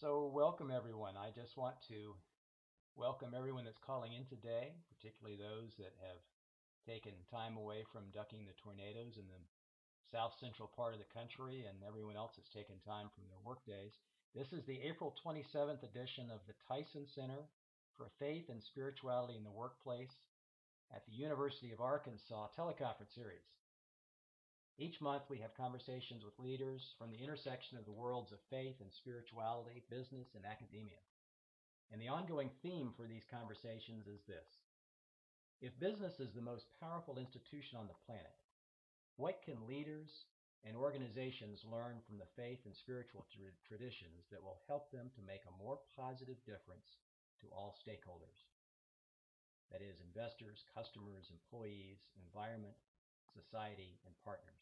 So, welcome everyone. I just want to welcome everyone that's calling in today, particularly those that have taken time away from ducking the tornadoes in the south central part of the country and everyone else that's taken time from their work days. This is the April 27th edition of the Tyson Center for Faith and Spirituality in the Workplace at the University of Arkansas teleconference series. Each month, we have conversations with leaders from the intersection of the worlds of faith and spirituality, business, and academia. And the ongoing theme for these conversations is this: if business is the most powerful institution on the planet, what can leaders and organizations learn from the faith and spiritual traditions that will help them to make a more positive difference to all stakeholders? That is, investors, customers, employees, environment, society, and partners.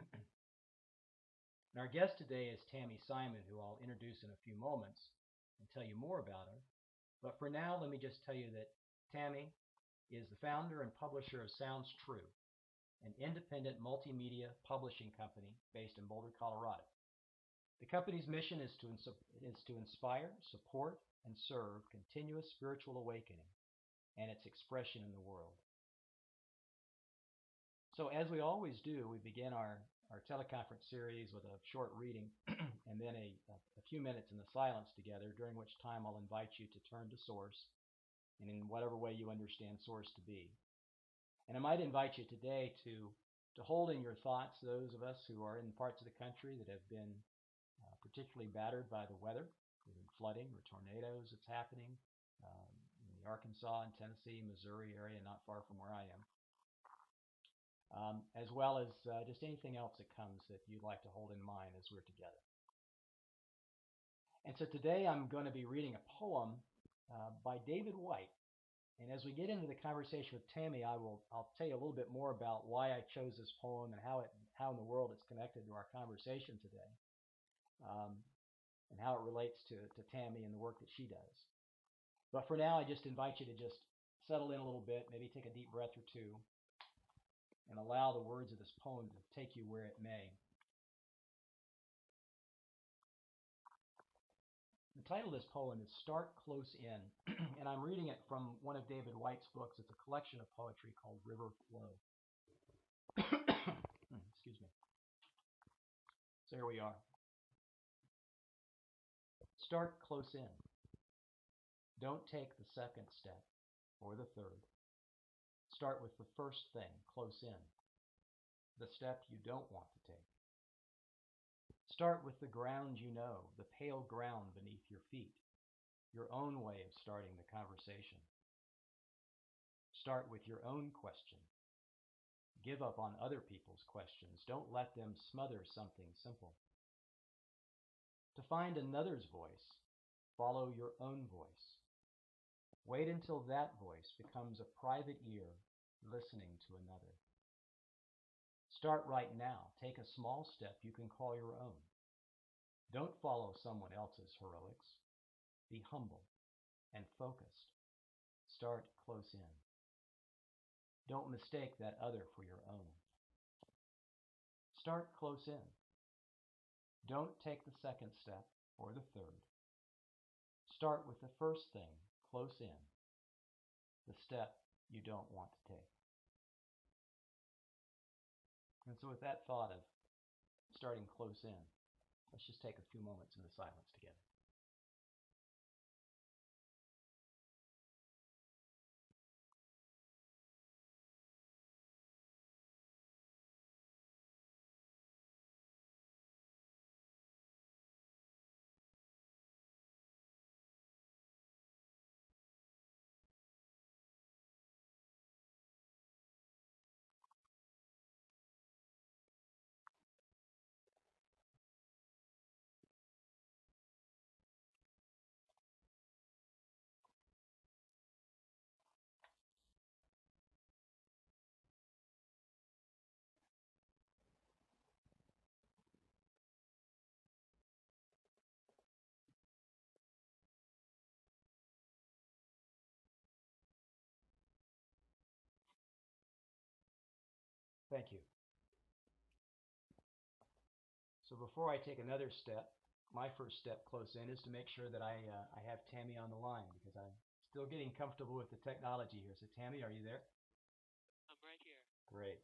And our guest today is Tami Simon, who I'll introduce in a few moments and tell you more about her. But for now, let me just tell you that Tami is the founder and publisher of Sounds True, an independent multimedia publishing company based in Boulder, Colorado. The company's mission is to inspire, support, and serve continuous spiritual awakening and its expression in the world. So as we always do, we begin our teleconference series with a short reading and then a few minutes in the silence together, during which time I'll invite you to turn to Source and in whatever way you understand Source to be. And I might invite you today to hold in your thoughts those of us who are in parts of the country that have been particularly battered by the weather, either flooding or tornadoes that's happening in the Arkansas and Tennessee, Missouri area, not far from where I am. As well as just anything else that comes that you'd like to hold in mind as we're together. And so today I'm going to be reading a poem by David Whyte. And as we get into the conversation with Tami, I'll tell you a little bit more about why I chose this poem and how in the world it's connected to our conversation today, and how it relates to Tami and the work that she does. But for now, I just invite you to just settle in a little bit, maybe take a deep breath or two, and allow the words of this poem to take you where it may. The title of this poem is Start Close In, and I'm reading it from one of David Whyte's books. It's a collection of poetry called River Flow. Excuse me. So here we are. Start close in. Don't take the second step or the third. Start with the first thing, close in, the step you don't want to take. Start with the ground you know, the pale ground beneath your feet, your own way of starting the conversation. Start with your own question. Give up on other people's questions. Don't let them smother something simple. To find another's voice, follow your own voice. Wait until that voice becomes a private ear listening to another. Start right now. Take a small step you can call your own. Don't follow someone else's heroics. Be humble and focused. Start close in. Don't mistake that other for your own. Start close in. Don't take the second step or the third. Start with the first thing, close in, the step you don't want to take. And so with that thought of starting close in, let's just take a few moments in the silence together. Thank you. So before I take another step my first step close in is to make sure that I have Tammy on the line because I'm still getting comfortable with the technology here. So Tammy, are you there? I'm right here. Great.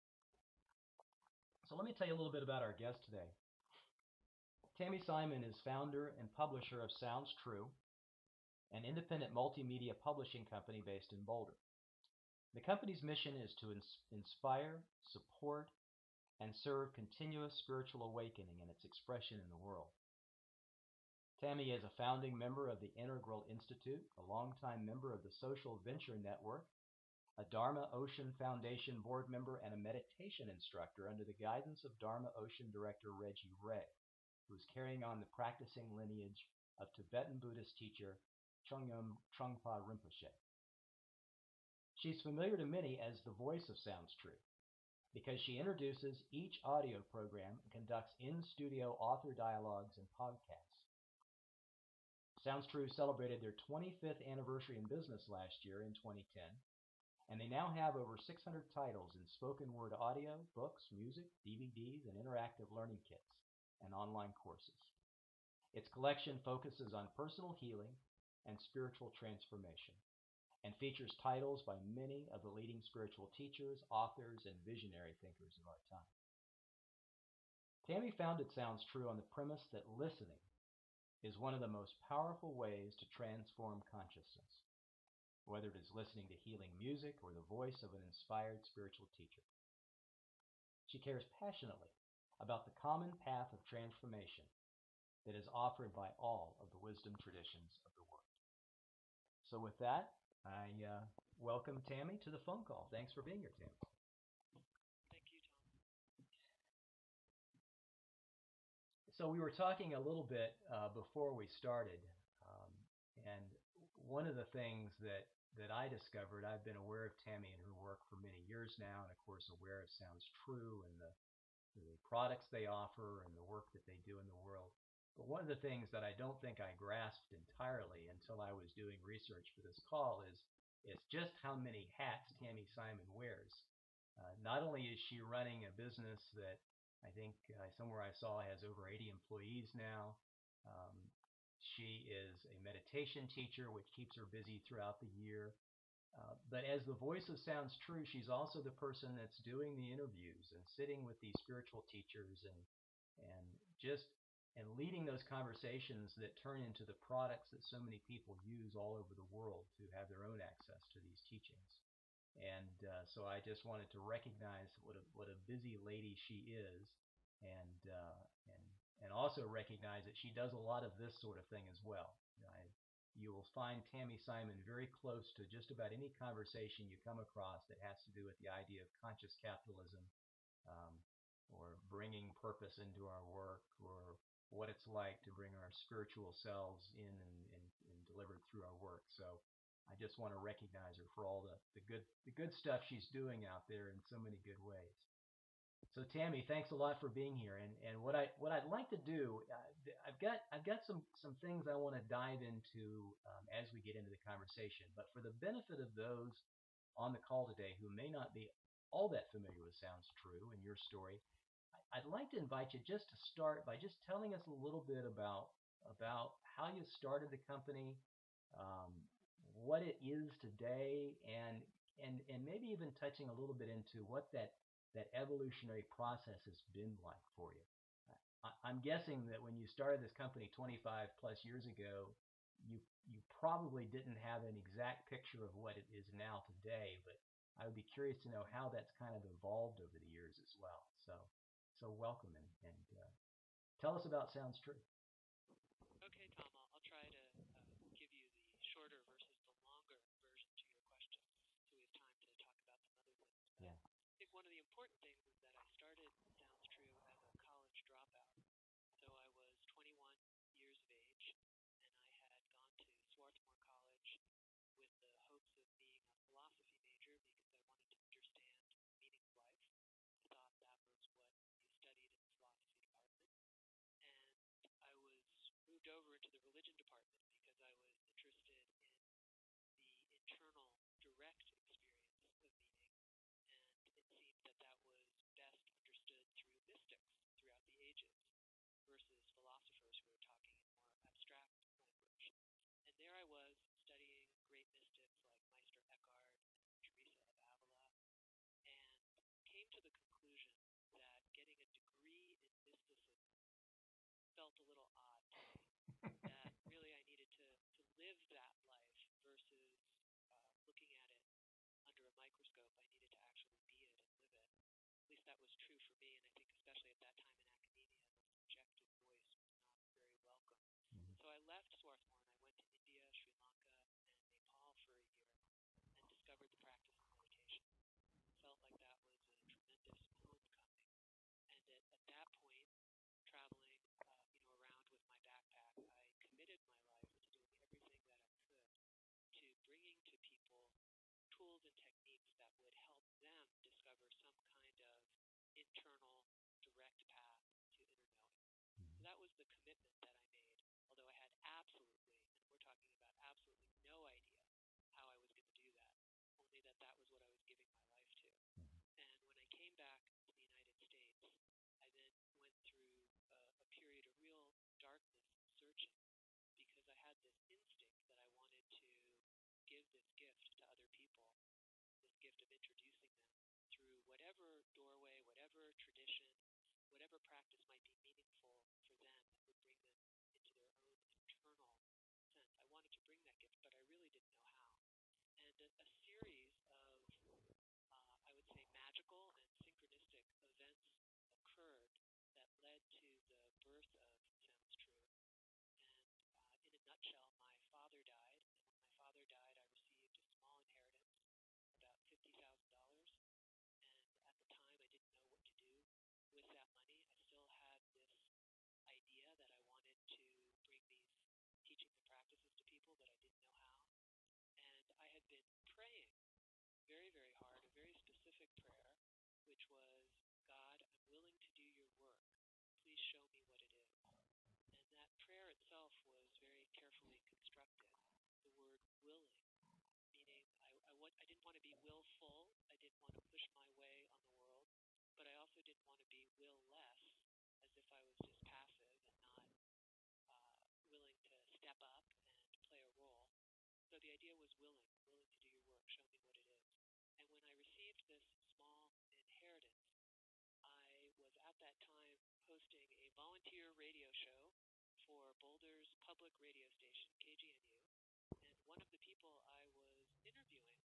So let me tell you a little bit about our guest today. Tammy Simon is founder and publisher of Sounds True, an independent multimedia publishing company based in Boulder. The company's mission is to inspire, support, and serve continuous spiritual awakening and its expression in the world. Tammy is a founding member of the Integral Institute, a longtime member of the Social Venture Network, a Dharma Ocean Foundation board member, and a meditation instructor under the guidance of Dharma Ocean director Reggie Ray, who is carrying on the practicing lineage of Tibetan Buddhist teacher Chögyam Trungpa Rinpoche. She's familiar to many as the voice of Sounds True because she introduces each audio program and conducts in-studio author dialogues and podcasts. Sounds True celebrated their 25th anniversary in business last year in 2010, and they now have over 600 titles in spoken word audio, books, music, DVDs, and interactive learning kits and online courses. Its collection focuses on personal healing and spiritual transformation and features titles by many of the leading spiritual teachers, authors, and visionary thinkers of our time. Tammy founded Sounds True on the premise that listening is one of the most powerful ways to transform consciousness, whether it is listening to healing music or the voice of an inspired spiritual teacher. She cares passionately about the common path of transformation that is offered by all of the wisdom traditions of the world. So with that, I welcome Tammy to the phone call. Thanks for being here, Tammy. Thank you, Tom. So we were talking a little bit before we started, and one of the things that I discovered, I've been aware of Tammy and her work for many years now, and of course aware of Sounds True and the products they offer and the work that they do in the world. But one of the things that I don't think I grasped entirely until I was doing research for this call is just how many hats Tammy Simon wears. Not only is she running a business that I think somewhere I saw has over 80 employees now, um, she is a meditation teacher, which keeps her busy throughout the year. But as the voice of Sounds True, she's also the person that's doing the interviews and sitting with these spiritual teachers and just and leading those conversations that turn into the products that so many people use all over the world to have their own access to these teachings. And so I just wanted to recognize what a busy lady she is, and and also recognize that she does a lot of this sort of thing as well. You will find Tammy Simon very close to just about any conversation you come across that has to do with the idea of conscious capitalism, um, or bringing purpose into our work, or what it's like to bring our spiritual selves in and delivered through our work. So I just want to recognize her for all the good stuff she's doing out there in so many good ways. So Tammy, thanks a lot for being here. And what I'd like to do, I've got some things I want to dive into as we get into the conversation. But for the benefit of those on the call today who may not be all that familiar with Sounds True and your story, I'd like to invite you just to start by just telling us a little bit about how you started the company, um, what it is today, and maybe even touching a little bit into what that evolutionary process has been like for you. I'm guessing that when you started this company 25 plus years ago, you probably didn't have an exact picture of what it is now today, but I would be curious to know how that's kind of evolved over the years as well. So welcome, and tell us about Sounds True. Okay, Tom, I'll try to give you the shorter versus the longer version to your question so we have time to talk about some other things. But Yeah. I think one of the important things is that I started Sounds True as a college dropout. So I was 21 years of age, and I had gone to Swarthmore College with the hopes of being a philosophy major because I wanted to understand the meaning of life. I thought that was what you studied in the philosophy department. And I felt a little odd to me. That really I needed to live that life versus looking at it under a microscope. I needed to actually be it and live it. At least that was true for me, and I think especially at that time in academia, the subjective voice was not very welcome. Mhm. So I left Swarthmore and I went to India, Sri Lanka, and Nepal for a year and discovered the practice of meditation. Felt like that was a tremendous homecoming. And at that point, traveling, around with my backpack, I committed my life to doing everything that I could to bringing to people tools and techniques that would help them discover some kind of internal direct path to inner knowing. So that was the commitment that I made, although I had absolutely, and we're talking about absolutely no idea how I was going to do that, only that that was what I was giving my life to. And when I came back to the United States, I then went through a period of real darkness and searching because I had this instinct that I wanted to give this gift to other people, this gift of introducing them through whatever doorway, whatever tradition, whatever practice might be meaningful for them that would bring them into their own internal sense. I wanted to bring that gift, but I really didn't know how. And a series of, I would say, magical and synchronistic events occurred that led to the birth of Sounds True. And in a nutshell, my father died. And when my father died, I received a small inheritance, about $50,000. And at the time, I didn't know what to do with that money. I still had this idea that I wanted to bring these teachings and practices to people, but I didn't know how. And I had been praying very, very hard, a very specific prayer, which was, God, I'm willing to do your work. Please show me what it is. And that prayer itself was very carefully constructed. The word willing, meaning I didn't want to be willful. I didn't want to push my way on the world, but I also didn't want to be will-less, as if I was just passive and not willing to step up and play a role. So the idea was willing to do your work, show me what it is. And when I received this small inheritance, I was at that time hosting a volunteer radio show for Boulder's public radio station, KGNU. And one of the people I was interviewing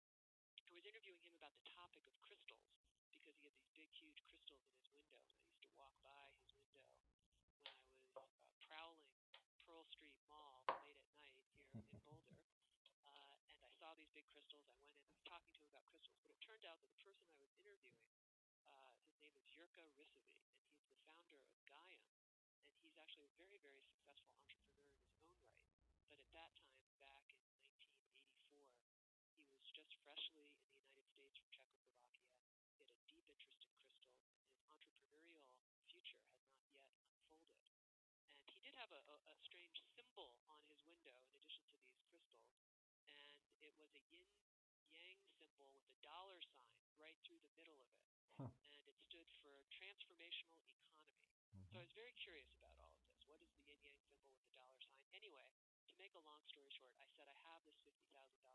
him about the topic of crystals because he had these big, huge crystals in his window. And I used to walk by his window when I was prowling Pearl Street Mall late at night here in Boulder. And I saw these big crystals. I went in, I was talking to him about crystals. But it turned out that the person I was interviewing, his name is Jirka Risovi, and he's the founder of Gaiam. And he's actually a very, very successful entrepreneur in his own right. But at that time, back in 1984, he was just freshly in the United States from Czechoslovakia. He had a deep interest in crystals, and his entrepreneurial future had not yet unfolded. And he did have a strange symbol on his window in addition to these crystals, and it was a yin-yang symbol with a dollar sign right through the middle of it. And it stood for transformational economy. So I was very curious about all of this. What is the yin-yang symbol with the dollar sign? Anyway, to make a long story short, I said, I have this $50,000,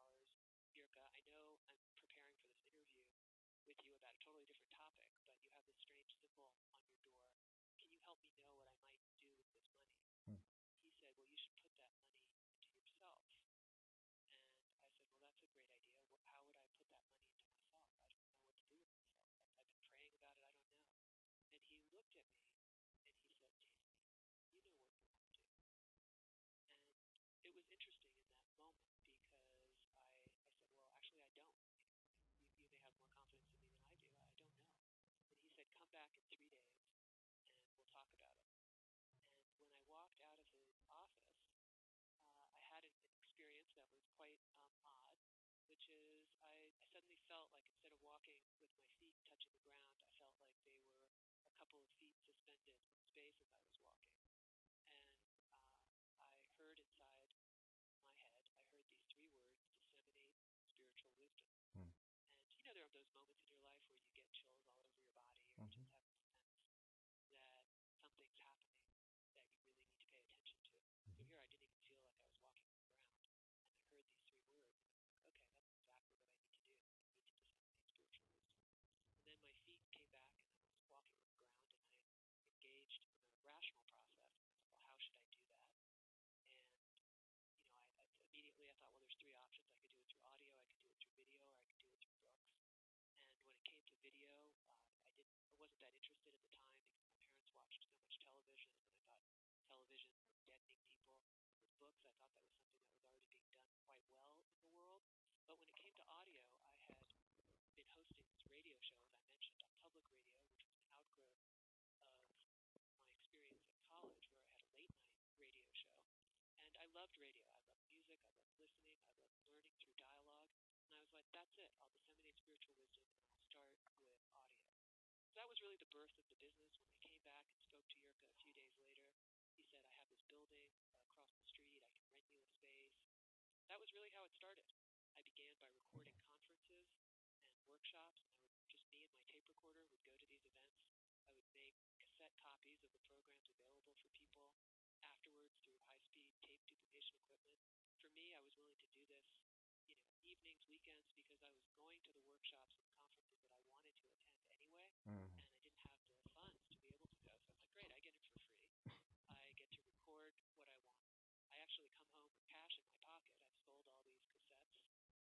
Jirka. I know I'm preparing for this interview with you about a totally different topic, but you have this strange symbol on your door. Can you help me know what I might do with this money? He said, well, you should put that money into yourself. And I said, well, that's a great idea. How would I put that money into myself? I don't know what to do with myself. I've been praying about it. I don't know. And he looked at me and he said, Tasty, you know what you want to do. And it was interesting in that moment because I said, well, actually, I don't. You may have more confidence in me than I do. I don't know. And he said, come back in 3 days and we'll talk about it. And when I walked out of his office, I had an experience that was quite odd, which is I suddenly felt like instead of walking with my feet touching the ground, I felt like they were a couple of feet suspended in space as I was walking. And I heard inside my head, I heard these 3 words, disseminate spiritual wisdom. And there are those moments in your life where you get chills all over your body or you just have a sense that something's happening that you really need to pay attention to. So here I didn't even feel like I was walking on the ground. And I heard these 3 words. And I was like, okay, that's exactly what I need to do. I need to disseminate spiritual wisdom. And then my feet came back and I was walking on the ground and I engaged I thought that was something that was already being done quite well in the world. But when it came to audio, I had been hosting this radio show, as I mentioned, on public radio, which was an outgrowth of my experience at college, where I had a late night radio show. And I loved radio. I loved music. I loved listening. I loved learning through dialogue. And I was like, that's it. I'll disseminate spiritual wisdom and I'll start with audio. So that was really the birth of the business. When I came back and spoke to Jirka a few days later, he said, I have this building across the street. I can rent you a space. That was really how it started. I began by recording conferences and workshops. And I would just me and my tape recorder would go to these events. I would make cassette copies of the programs available for people afterwards through high-speed tape duplication equipment. For me, I was willing to do this, evenings, weekends, because I was going to the workshops and conferences that I wanted to attend anyway, Mm-hmm. and I didn't have the funds to be able to go. So I was like, great, I get it for free. I get to record what I want. I actually come home with cash in my pocket. I've sold all these cassettes.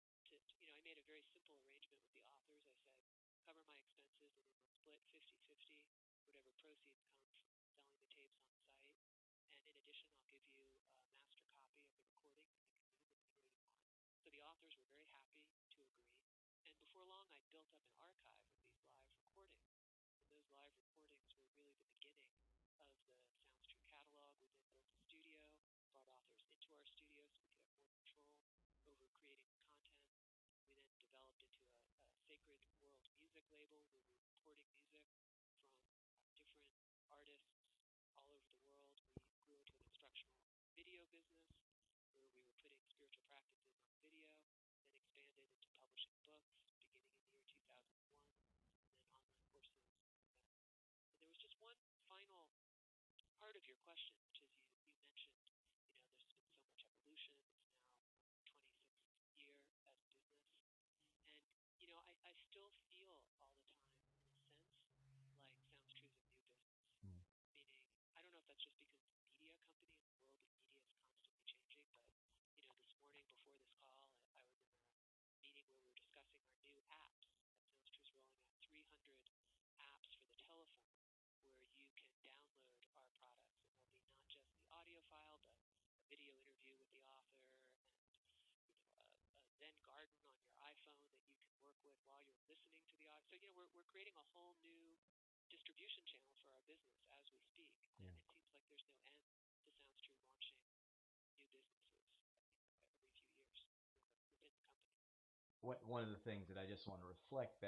I made a very simple arrangement with the authors. I said, cover my expenses, and then we'll split 50-50, whatever proceeds come from selling the tapes on site. And in addition, I'll give you a master copy of the recording that you can use anywhere you want. So the authors were very happy to agree. And before long, I built up an archive of these live recordings. And those live recordings were really the beginning of the Sounds True catalog. We then built a studio, brought authors into our studio so we could have more control over creating the content. We then developed into a Sacred World music label where we were recording music from different artists all over the world. We grew into an instructional video business where we were putting spiritual practices on video, then expanded into publishing books beginning in the year 2001, and then online courses. And there was just one final part of your question, which is you mentioned, there's been so much evolution. It's now 26th year as a business. And, I still feel all the time, in a sense, like Sounds True is a new business. Meaning, I don't know if that's just because the media company and the world of media is constantly changing, but, this morning before this call, I was in a meeting where we were discussing our new apps. Sounds True is rolling out 300 apps for the telephone where you can download our products. And there'll be not just the audio file, but a video interview with the author and a Zen garden on your iPhone that you can work with while you're listening to the audio. So, we're creating a whole new distribution channel for our business as we speak. Yeah. And it seems like there's no end to Sounds True launching new businesses every few years within the company. One of the things that I just want to reflect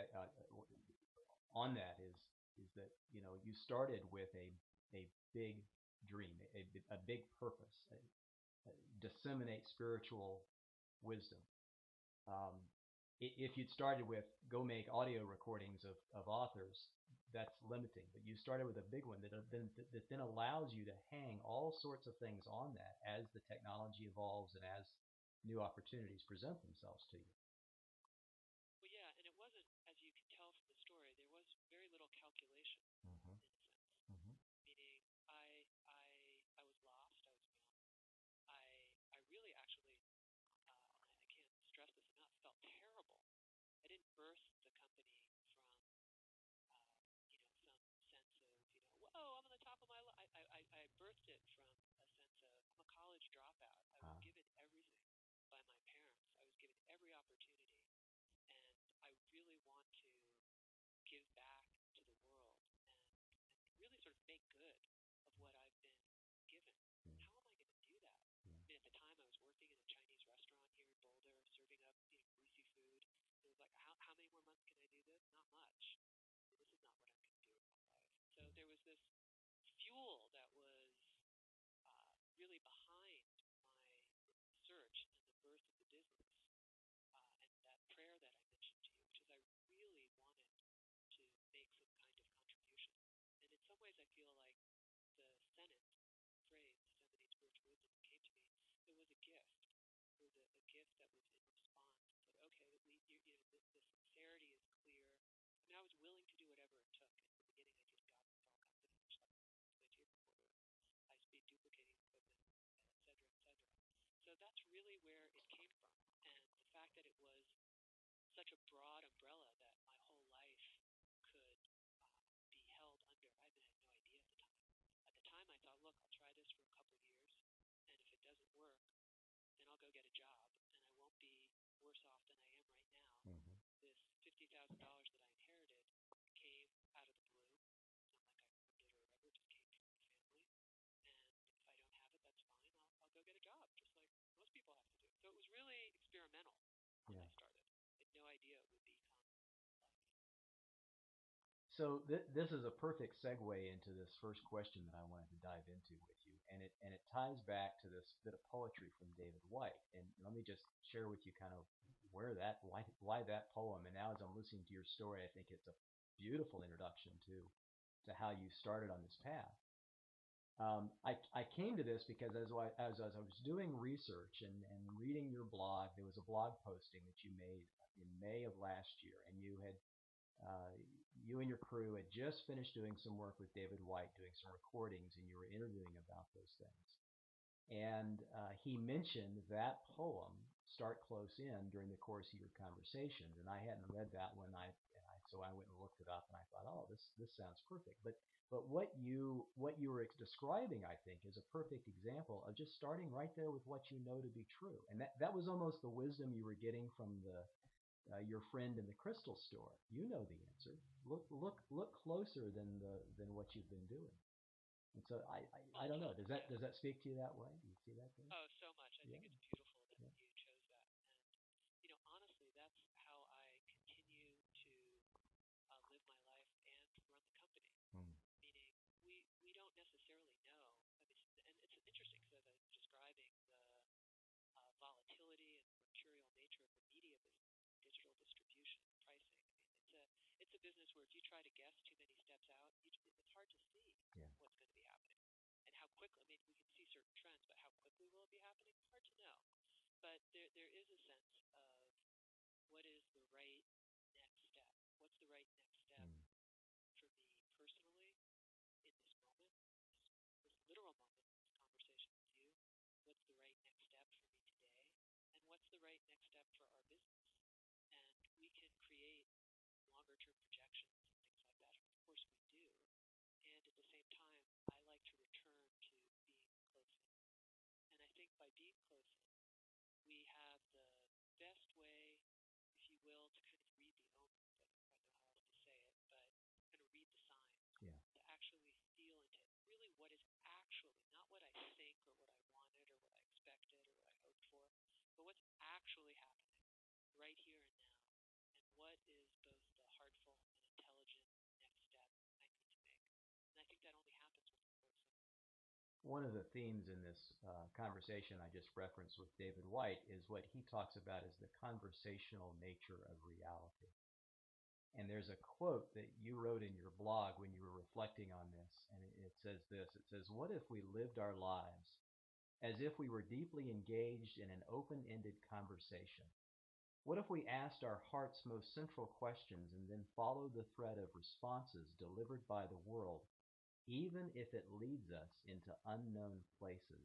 on that is that you started with a big dream, a big purpose, disseminate spiritual wisdom. If you'd started with go make audio recordings of authors, that's limiting. But you started with a big one that then allows you to hang all sorts of things on that as the technology evolves and as new opportunities present themselves to you. Well, yeah, and it wasn't, as you can tell from the story, there was very little calculation Mm-hmm. in a sense. Mm-hmm. Meaning, I was lost. I was young. I really actually, I can't stress this enough, felt terrible. I didn't birth the company from, some sense of, whoa, I'm on the top of my life. I birthed it from a sense of, I'm a college dropout. I was given everything by my parents. I was given every opportunity. And I really want to give back to the world and really sort of make good of what I've been given. How am I going to do that? I mean, at the time I was working in a Chinese restaurant here in Boulder, serving up greasy food. It was like, how many more months can I do this? Not much. This is not what I'm going to do with my life. So there was this fuel that was really behind my search and the birth of the business. And that prayer that I mentioned to you, which is I really wanted to make some kind of contribution. And in some ways I feel like the Senate phrase, disseminate spiritual wisdom, that came to me, it was a gift. It was a gift that was in response. That, okay, the sincerity is clear. I mean, I was willing to do whatever it took. In the beginning, I just got a small company, which like my tape recorder, high-speed duplicating equipment, et cetera, et cetera. So that's really where it came from. And the fact that it was such a broad umbrella that my whole life could be held under, I had no idea at the time. At the time, I thought, look, I'll try this for a couple of years, and if it doesn't work, off than I am right now. Hmm. This $50,000 that I inherited came out of the blue. It's not like I earned it or whatever, it just came from my family. And if I don't have it, that's fine. I'll go get a job, just like most people have to do. So it was really experimental when Yeah. I started. I had no idea it would become life. So this is a perfect segue into this first question that I wanted to dive into with you, and it ties back to this bit of poetry from David White. And let me just share with you kind of why that poem. And now as I'm listening to your story, I think it's a beautiful introduction to how you started on this path. I came to this because as I was doing research and reading your blog, there was a blog posting that you made in May of last year, and uh, you and your crew had just finished doing some work with David White, doing some recordings, and you were interviewing about those things. And he mentioned that poem, "Start Close In," during the course of your conversations, and I hadn't read that when so I went and looked it up, and I thought, oh, this sounds perfect. But what you were describing, I think, is a perfect example of just starting right there with what you know to be true, and that was almost the wisdom you were getting from your friend in the crystal store. You know the answer. Look closer than what you've been doing. And so I don't know. Yeah. Does that speak to you that way? Do you see that there? Oh, so much. I Yeah. think it's beautiful that Yeah. you chose that. And honestly, that's how I continue to live my life and run the company. Mm. Meaning, we don't necessarily know. And it's interesting because as I was describing the volatility and mercurial nature of the media business, digital distribution, pricing. It's a business where if you try to guess too many steps out, it's hard to see Yeah. what's going to be happening and how quickly. I mean, we can see certain trends, but how quickly will it be happening? Hard to know. But there is a sense of what is the right next step. What's the right next step Mm. for me personally in this moment, this literal moment, this conversation with you? What's the right next step for me today? And what's the right next step for our business? And we can create longer term projections and things like that. Of course we do. And at the same time, I like to return to being close in. And I think by being close in, we have the best way, if you will, to kind of read the omens. I don't quite know how else to say it, but kind of read the signs, Yeah. to actually feel into really what is actually, not what I think or what I wanted or what I expected or what I hoped for, but what's actually happening right here and now. And what is both the heartful and intelligent next step I need to make. And I think that only happens when we're close in. One of the themes in this conversation I just referenced with David White is what he talks about as the conversational nature of reality. And there's a quote that you wrote in your blog when you were reflecting on this, and it says this. It says, "What if we lived our lives as if we were deeply engaged in an open-ended conversation? What if we asked our heart's most central questions and then followed the thread of responses delivered by the world, even if it leads us into unknown places?"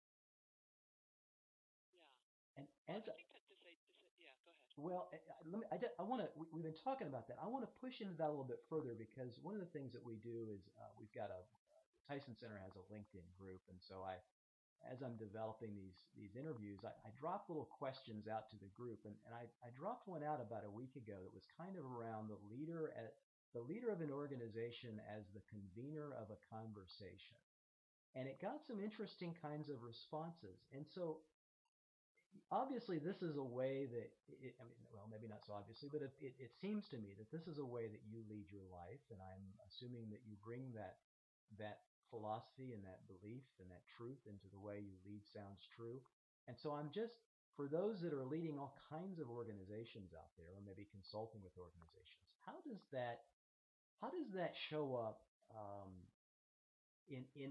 Yeah. And Well, as I think that yeah, go ahead. well, let me. I want to. We've been talking about that. I want to push into that a little bit further because one of the things that we do is we've got Tyson Center has a LinkedIn group, and so as I'm developing these interviews, I drop little questions out to the group, and I dropped one out about a week ago that was kind of around the leader of an organization as the convener of a conversation, and it got some interesting kinds of responses, and so obviously this is a way that I mean, well, maybe not so obviously, but it seems to me that this is a way that you lead your life, and I'm assuming that you bring that philosophy and that belief and that truth into the way you lead sounds true. And so I'm just for those that are leading all kinds of organizations out there, or maybe consulting with organizations, how does that show up um, in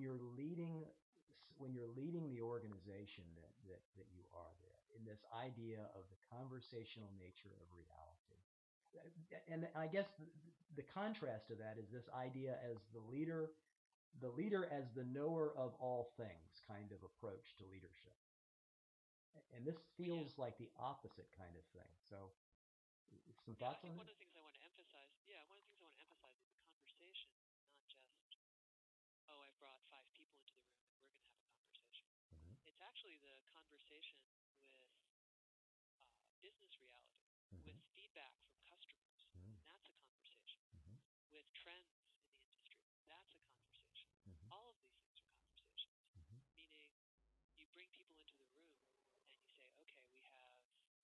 when you're leading the organization that you are there in this idea of the conversational nature of reality. And I guess the contrast to that is this idea as the leader as the knower of all things kind of approach to leadership. And this Yeah. feels like the opposite kind of thing. So some Yeah, I thoughts think on one that? of the things I want to emphasize, one of the things I want to emphasize is the conversation, not just, oh, I've brought 5 people into the room and we're going to have a conversation. Mm-hmm. It's actually the conversation with business reality, with Mm-hmm. feedback from customers, Mm-hmm. that's a conversation, Mm-hmm. with trends in the industry, that's a conversation. Mm-hmm. All of these things are conversations, Mm-hmm. meaning you bring people into the room and you say, okay, we have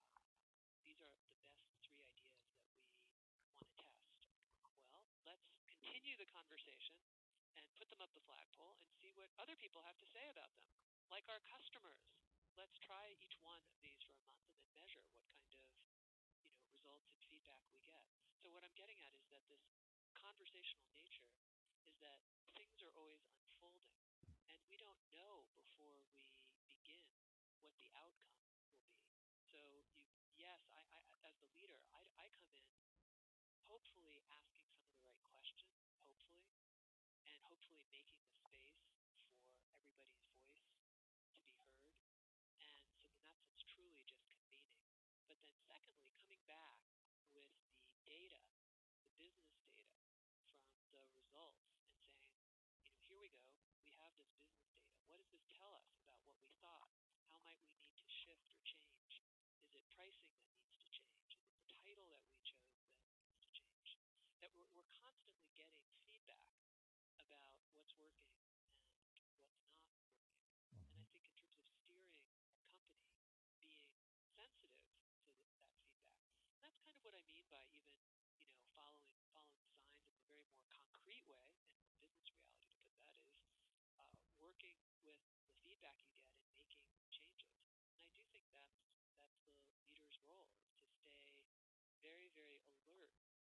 these are the best three ideas that we want to test. Well, let's continue the conversation and put them up the flagpole and see what other people have to say about them. Like our customers, let's try each one of these for a month and then measure what kind of results and feedback we get. So what I'm getting at is that this conversational nature is that things are always unfolding, and we don't know before we begin what the outcome will be. So yes, as the leader, I come in hopefully asking some of the right questions, hopefully, and hopefully making the space for everybody's voice to be heard. And so in that sense, truly just convening. But then secondly, coming back with the data, the business data from the results and saying, here we go. We have this business data. What does this tell us about what we thought? How might we need to shift or change? Is it pricing that needs to change? Is it the title that we chose that needs to change? That we're constantly getting feedback about what's working and what's not working. And I think in terms of steering a company, being sensitive to that feedback. And that's kind of what I mean by even, following signs in a very more concrete way, and business reality to put that is working with the feedback you get and making changes. And I do think that's the leader's role, is to stay very, very alert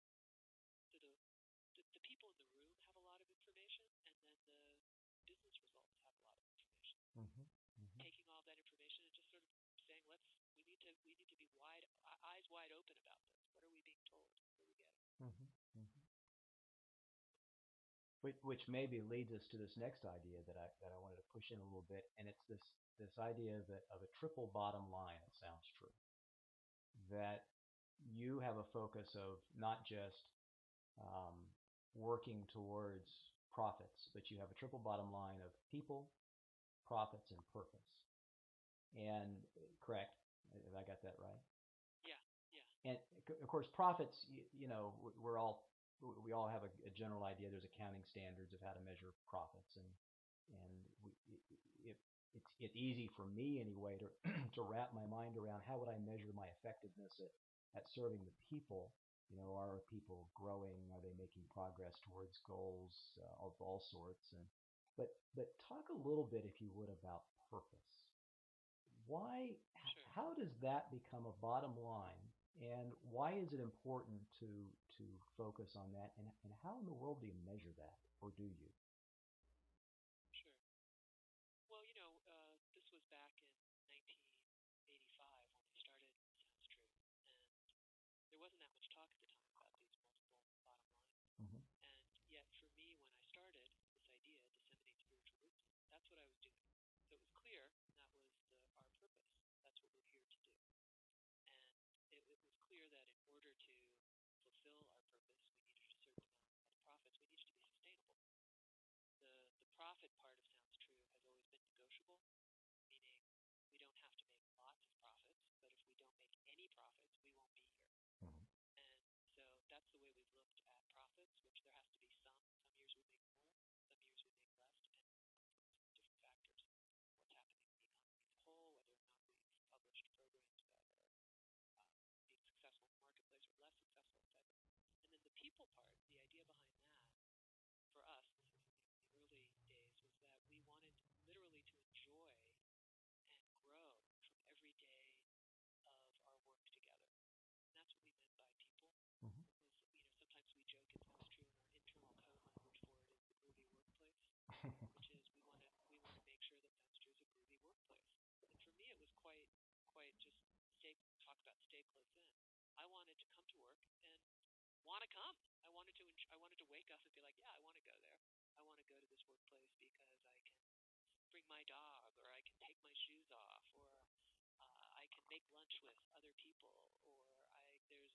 to the people in the room have a lot of information, and then the business results have a lot of information. Mm-hmm. Mm-hmm. Taking all that information and just sort of saying, we need to be eyes wide open about this. What are we being told? What are we getting? Mm-hmm. Mm-hmm. Which maybe leads us to this next idea that I wanted to push in a little bit, and it's this idea of a triple bottom line. It sounds true that you have a focus of not just um, working towards profits, but you have a triple bottom line of people, profits, and purpose. And correct, if I got that right? Yeah, yeah. And of course, profits. We all have a general idea. There's accounting standards of how to measure profits, and it's easy for me anyway to to wrap my mind around how would I measure my effectiveness at serving the people. Are people growing? Are they making progress towards goals of all sorts? But talk a little bit, if you would, about purpose. Why? Sure. How does that become a bottom line? And why is it important to focus on that? And how in the world do you measure that, or do you? Sure. Well, this was back in 1985 when we started Sounds True, and there wasn't that much talk at the time about these multiple bottom lines. Mm-hmm. And yet, for me, when I started this idea, disseminate spiritual wisdom, that's what I was doing. So it was clear that was our purpose. That's what we're here to do. And it was clear that in order to fulfill our purpose, we needed a certain amount of profits. We needed to be sustainable. The profit part of Sounds True has always been negotiable, meaning we don't have to make lots of profits, but if we don't make any profits, we won't be here. Mm-hmm. And so that's the way we've looked at profits, which there has to be some. Some years we make more, some years we make less, depending on different factors. What's happening in the economy as a whole, whether or not we've published programs that are being successful in the marketplace or less successful, etc. And then the people part, the idea behind that, for us, this is in the early days, was that we wanted literally to enjoy and grow from every day of our work together. And that's what we meant by people. Mm-hmm. Was, sometimes we joke it sounds true, and our internal code language for it is the groovy workplace, which is we want to make sure that Sounds True is a groovy workplace. And for me, it was quite just talk about stay close in. I wanted to come to work and want to come. I wanted to wake up and be like, yeah, I want to go there. I want to go to this workplace because I can bring my dog, or I can take my shoes off, or I can make lunch with other people, or there's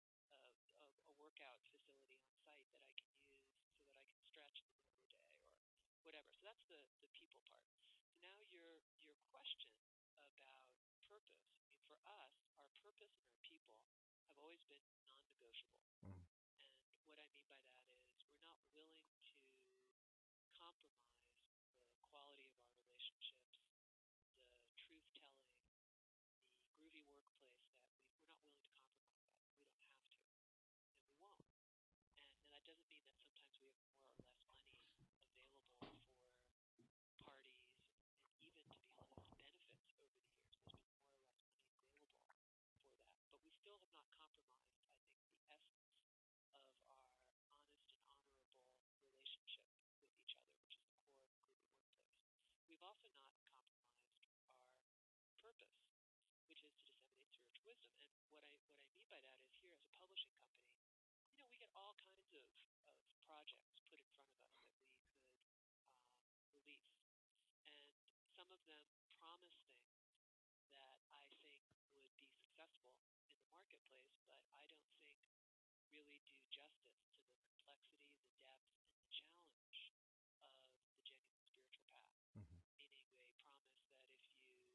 a workout facility on site that I can use so that I can stretch in the middle of the day, or whatever. So that's the people part. So now your question about purpose, I mean, for us, our purpose and our people have always been non-negotiable. Mm. And what I mean by that is we're not willing to compromise the quality of our relationships, the truth telling, the groovy workplace that we're not willing to compromise that. We don't have to, and we won't. And that doesn't mean that sometimes we have more or less money available for parties and even, to be honest, benefits over the years. There's been more or less money available for that. But we still have not compromised, I think, the essence of our honest and honorable relationship with each other, which is the core of the groovy workplace. We've also not compromised our purpose, which is to disseminate spiritual wisdom. And what I mean by that is here as a publishing company, we get all kinds of projects put in front of us that we could release. And some of them promise things that I think would be successful in the marketplace, but I don't think really do justice to the complexity, the depth, and the challenge of the genuine spiritual path. Mm-hmm. Meaning they promise that if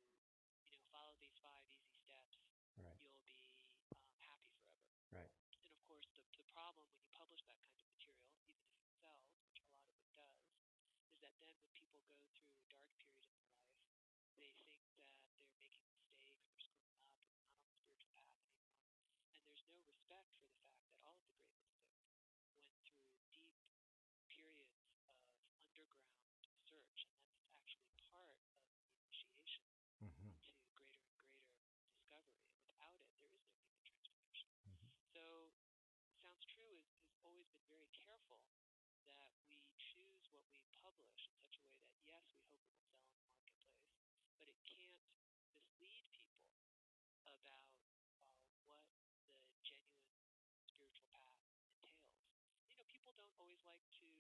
you follow these 5 easy steps, Right. you'll be happy forever. Right. And of course, the problem when you publish that kind of material, even if it sells, which a lot of it does, is that then when people go through a dark period in their life, they think that they're making mistakes or screwing up or not on the spiritual path anymore. And there's no respect for the fact that all of the great mystics went through deep periods of underground search, and that's actually part of the initiation Mm-hmm. to greater and greater discovery. Without it, there is no human transformation. Mm-hmm. So Sounds True has always been very careful that we choose what we publish in such a way that, yes, we hope it will sell in the marketplace, but it can't mislead people about what the genuine spiritual path entails. People don't always like to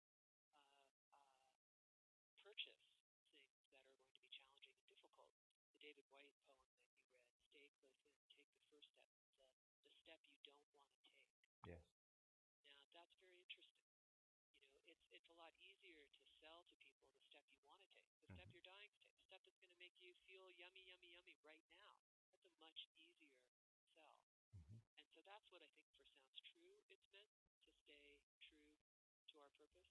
uh, uh, purchase things that are going to be challenging and difficult. The David White poem that you read, "Stay close in, take the first step," the step you don't want to take. Yes. Now, that's very interesting. It's a lot easier to sell to people the step you want to take, the step you're dying to take, the step that's going to make you feel yummy, yummy, yummy right now. That's a much easier sell. Mm-hmm. And so that's what I think for Sounds True, it's meant to stay true to our purpose.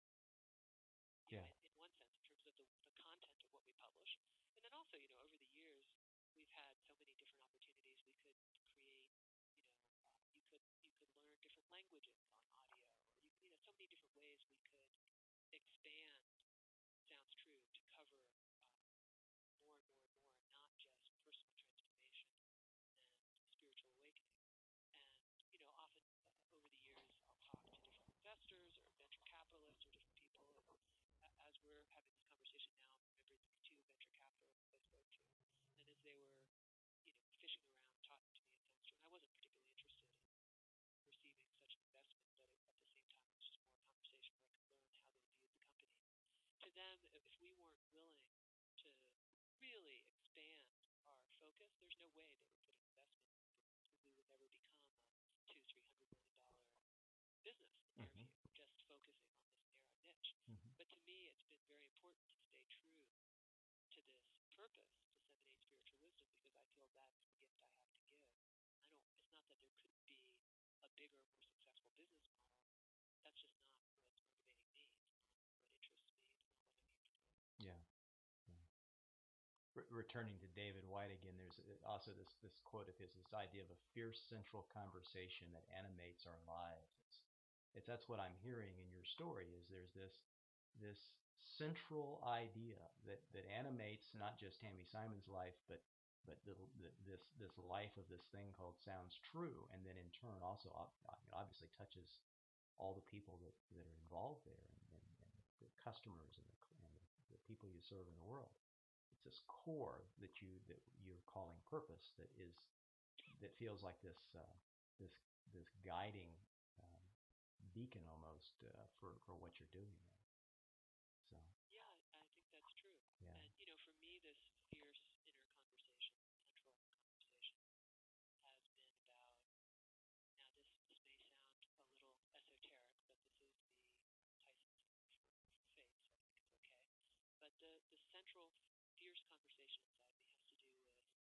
Yeah. In one sense, in terms of the content of what we publish. And then also, over the years, we've had so many different opportunities. We could create, you could learn different languages on audio, or so many different ways we could expand Sounds True to cover more and more and more, not just personal transformation and spiritual awakening. And often over the years, I'll talk to different investors or venture capitalists or different people. And as we're having this conversation now, I'm remembering these 2 venture capitalists I spoke to, and as they were, fishing around talking to me at Sounds True, and I wasn't particularly interested in receiving such an investment, but at the same time, it was just more a conversation where I could learn how they viewed the company. To them, if we weren't willing to really expand our focus, there's no way they would put an investment in. We would never become a $200-300 million business in their view, just focusing on this narrow niche. Mm-hmm. But to me, it's been very important to stay true to this purpose, disseminate spiritual wisdom, because I feel that's the gift I have to give. It's not that there couldn't be a bigger, more successful business model. That's just not what's motivating me. It's not what interests me. It's not what I'm here to do. Yeah. Returning to David White again, there's also this quote of his, this idea of a fierce central conversation that animates our lives. That's what I'm hearing in your story. Is there's this central idea that animates not just Tami Simon's life, but this life of this thing called Sounds True, and then in turn also obviously touches all the people that are involved there, and the customers and the people you serve in the world. It's this core that you're calling purpose that feels like this guiding beacon almost for what you're doing there. So yeah, I think that's true. Yeah. And for me, this fierce inner conversation, central conversation, has been about. Now, this may sound a little esoteric, but this is the Tyson Center for Faith, so I think it's okay. But the central fierce conversation inside me has to do with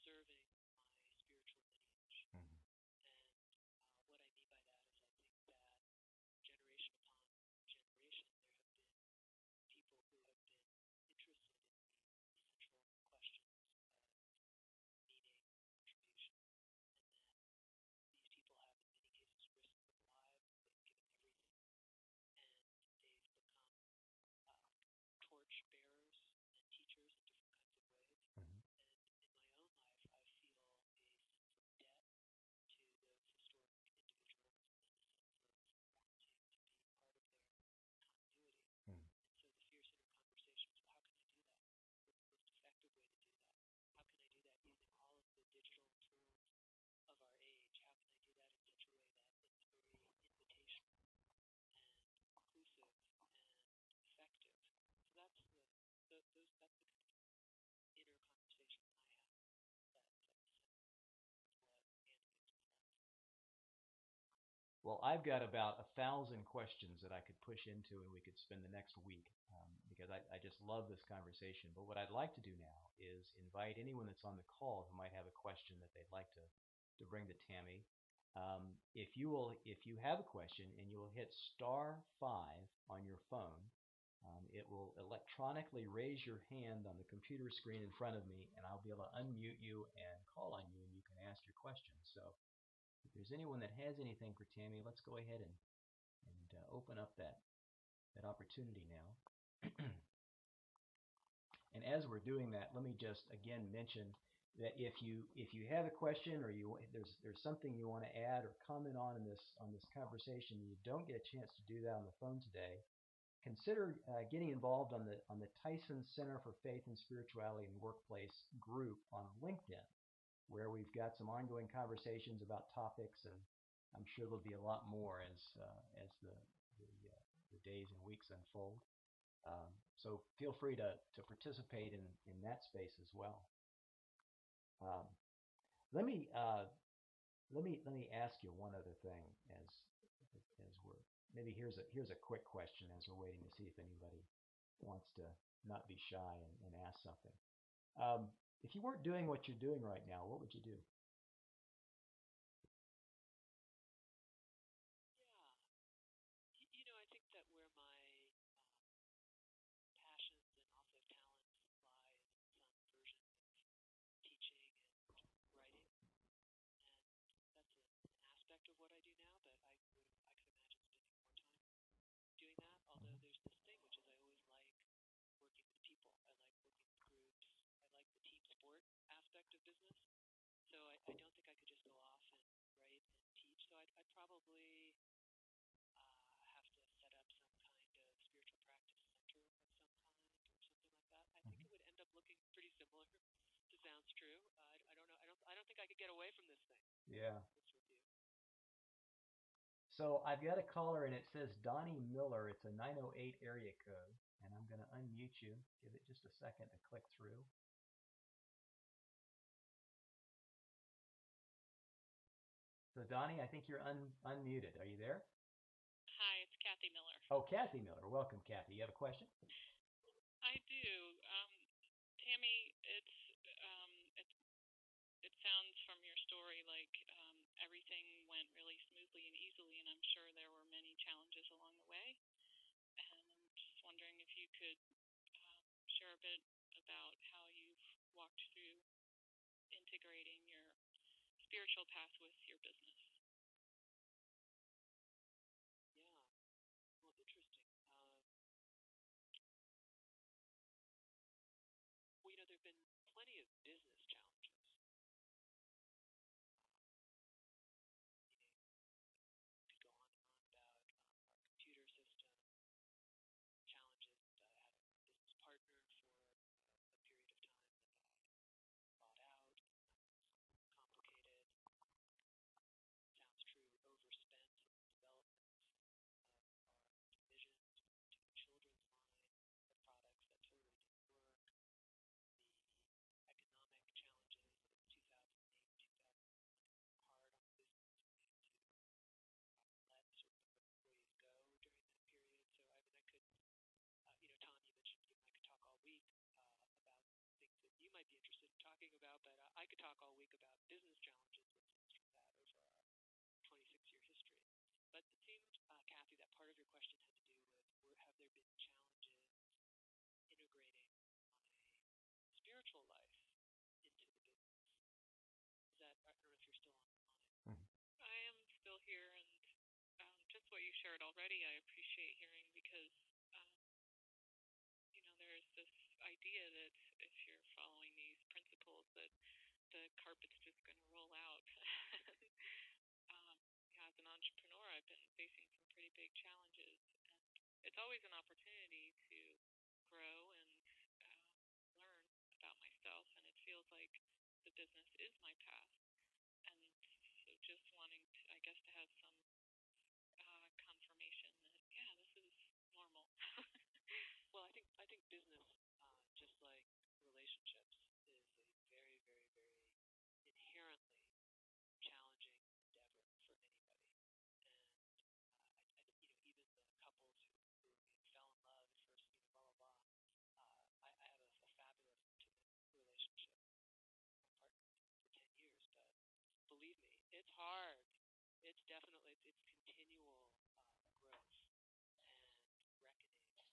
preserving my spiritual lineage. Mhm. And what I mean by that is I think that generation upon generation, there have been people who have been interested in the essential questions of meaning, contribution, and then these people have, in many cases, risked their lives, they've given everything, and they've become torch bearers and teachers in different kinds of ways. Mhm. And in my own life, I feel a sense of debt to those historic individuals in the sense of wanting to be part of their continuity. Mhm. And so the Fear Center conversation was, how can I do that? What's the most effective way to do that? How can I do that using all of the digital tools of our age? How can I do that in such a way that it's very invitational and inclusive and effective? So that's the kind of inner conversation I have that what Andy expressed. Well, I've got about 1,000 questions that I could push into, and we could spend the next week because I just love this conversation. But what I'd like to do now is invite anyone that's on the call who might have a question that they'd like to bring to Tammy. If you have a question and you will hit *5 on your phone, it will electronically raise your hand on the computer screen in front of me, and I'll be able to unmute you and call on you, and you can ask your question. So if there's anyone that has anything for Tammy, let's go ahead and open up that opportunity now. And as we're doing that, let me just again mention that if you have a question or there's something you want to add or comment on this conversation, you don't get a chance to do that on the phone today, consider getting involved on the Tyson Center for Faith and Spirituality in Workplace group on LinkedIn, where we've got some ongoing conversations about topics, and I'm sure there'll be a lot more as the days and weeks unfold. So feel free to participate in that space as well. Let me ask you one other thing as we're maybe here's a quick question as we're waiting to see if anybody wants to not be shy and ask something. If you weren't doing what you're doing right now, what would you do? Yeah, I think that where my passions and also talents lie is in some version of teaching and writing, and that's an aspect of what I do now. But I could imagine spending more time doing that. Although there's this thing which is I always like working with people. I like working with groups. I like the team sport aspect of business. So I don't think I could just go off and write and teach. So I'd probably have to set up some kind of spiritual practice center of some kind or something like that. I think it would end up looking pretty similar to Sounds True. I don't know. I don't think I could get away from this thing. Yeah. This review. So I've got a caller, and it says Donnie Miller. It's a 908 area code, and I'm going to unmute you. Give it just a second to click through. So Donnie, I think you're unmuted. Are you there? Hi, it's Kathy Miller. Oh, Kathy Miller. Welcome, Kathy. You have a question? I do. Tammy, it sounds from your story like everything went really smoothly and easily, and I'm sure there were many challenges along the way. And I'm just wondering if you could share a bit about how you've walked through integrating your spiritual path with your business. Yeah. Well, interesting. Well, there have been plenty of business challenges. Could go on and on about our computer system challenges. I had a business partner for a period of time that I bought out. That was complicated. Sounds True overspent in the development of our divisions. We were doing a children's line of products that totally didn't work. The economic challenges already, I appreciate hearing because, um, there's this idea that if you're following these principles, that the carpet's just going to roll out. um, yeah, as an entrepreneur, I've been facing some pretty big challenges, and it's always an opportunity to grow and uh, learn about myself. And it feels like the business is my path. And so, just wanting to, I guess, to have some confirmation that yeah, this is normal. Well, I think business, just like relationships, is a very, very, very inherently challenging endeavor for anybody. And even the couples who fell in love at first, blah blah blah. I have a fabulous intimate relationship with my partner for 10 years, but believe me, it's hard. It's definitely it's continual growth and reckoning and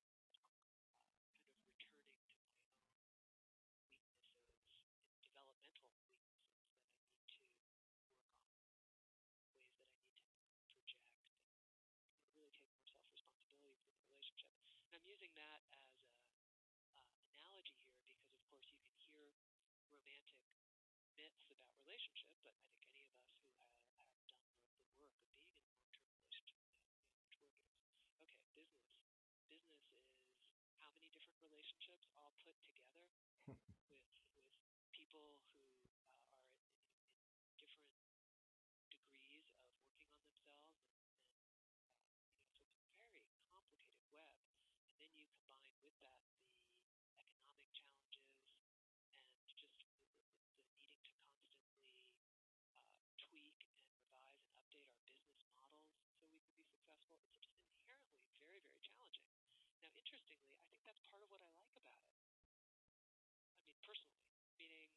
kind of returning to my own weaknesses, developmental weaknesses that I need to work on, ways that I need to project and really take more self-responsibility for the relationship. And I'm using that as a analogy here because, of course, you can hear romantic myths about relationship, but I think any of us who have done the work of being in a long-term relationship know how much work it is. Okay, business. Business is how many different relationships all put together with people who are in different degrees of working on themselves, and so it's a very complicated web. And then you combine with that the economic challenges and just the needing to constantly tweak and revise and update our business models so we can be successful. It's just inherently very, very challenging. Now, interestingly, I think that's part of what I like about it. I mean, personally, meaning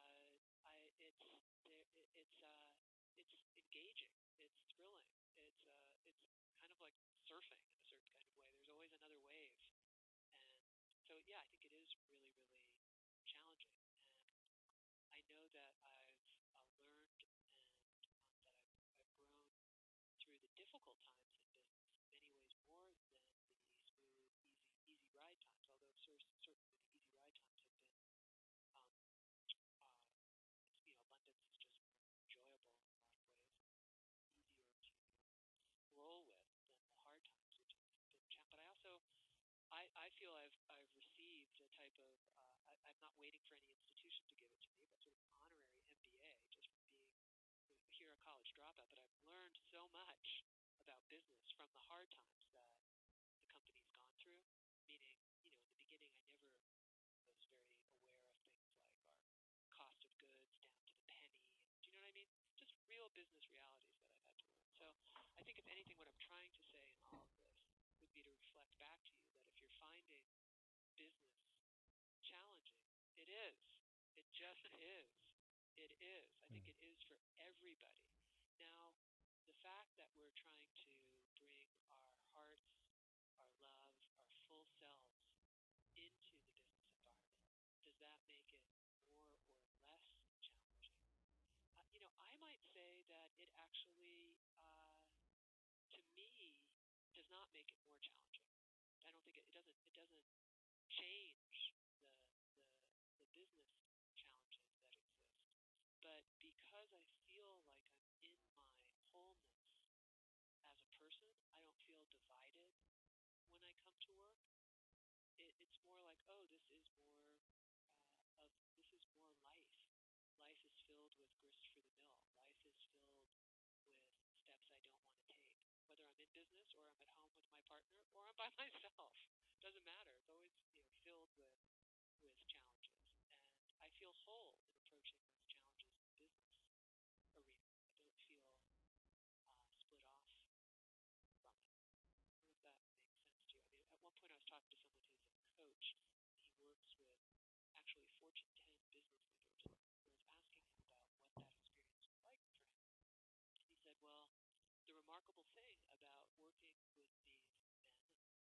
it's engaging, it's thrilling, it's kind of like surfing in a certain kind of way. There's always another wave, and so yeah, I think it is really, really challenging. And I know that I've learned and that I've grown through the difficult times in business in many ways more than the smooth, easy ride times. Although certainly the easy ride times have been, um, abundance is just more enjoyable in a lot of ways, easier to roll with than the hard times, which have been But I also I feel I've received a type of I'm not waiting for any institution to give it to me, but sort of an honorary MBA just from being here a college dropout. But I've learned so much about business from the hard times that the company's gone through. Meaning, in the beginning, I never was very aware of things like our cost of goods down to the penny. Do you know what I mean? Just real business realities that I've had to learn. So I think if anything, what I'm trying to say in all of this would be to reflect back to you that if you're finding business challenging, it is. It just is. It is. I think it is for everybody. Now, the fact that we're trying to bring our hearts, our love, our full selves into the business environment, does that make it more or less challenging? I might say that it actually, to me, does not make it more challenging. I don't think it doesn't change the the the business challenges that exist. But because I feel like I'm in my wholeness as a person, I don't feel divided when I come to work. It's more like, oh, this is more life. Life is filled with grist for the mill. Life is filled with steps I don't want to take. Whether I'm in business or I'm at home with my partner or I'm by myself, doesn't matter. It's always filled with challenges, and I feel whole in approaching those challenges in the business arena. I don't feel split off from it. I don't know if that makes sense to you. I mean, at one point I was talking to someone who's a coach. He works with actually Fortune 10 business leaders. I was asking him about what that experience was like for him. He said, well, the remarkable thing about working with these men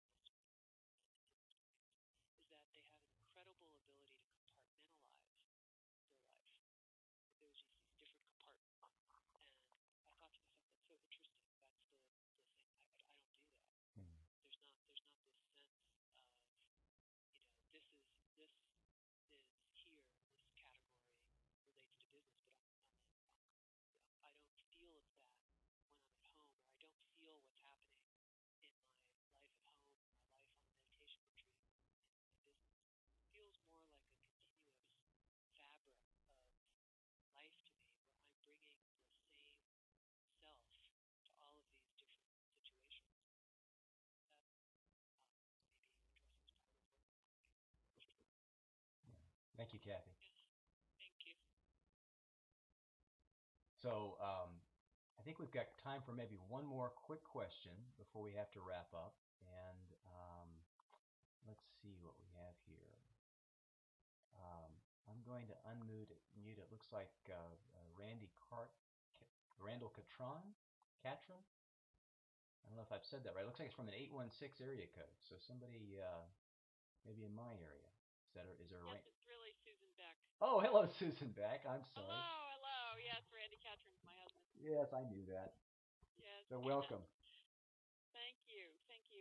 is that they have an incredible ability to compartmentalize their life. There's these different compartments. And I thought to myself, that's so interesting. That's the thing. I don't do that. Thank you, Kathy. Yes. Thank you. So I think we've got time for maybe one more quick question before we have to wrap up. And let's see what we have here. I'm going to unmute it. Mute it. Looks like Randall Catron. Catron. I don't know if I've said that right. It looks like it's from an 816 area code. So somebody maybe in my area. Is there a Yes, it's really Susan Beck. Oh, hello, Susan Beck. I'm sorry. Hello. Yes, Randy Catron's my husband. Yes, I knew that. Yes. So welcome. Thank you.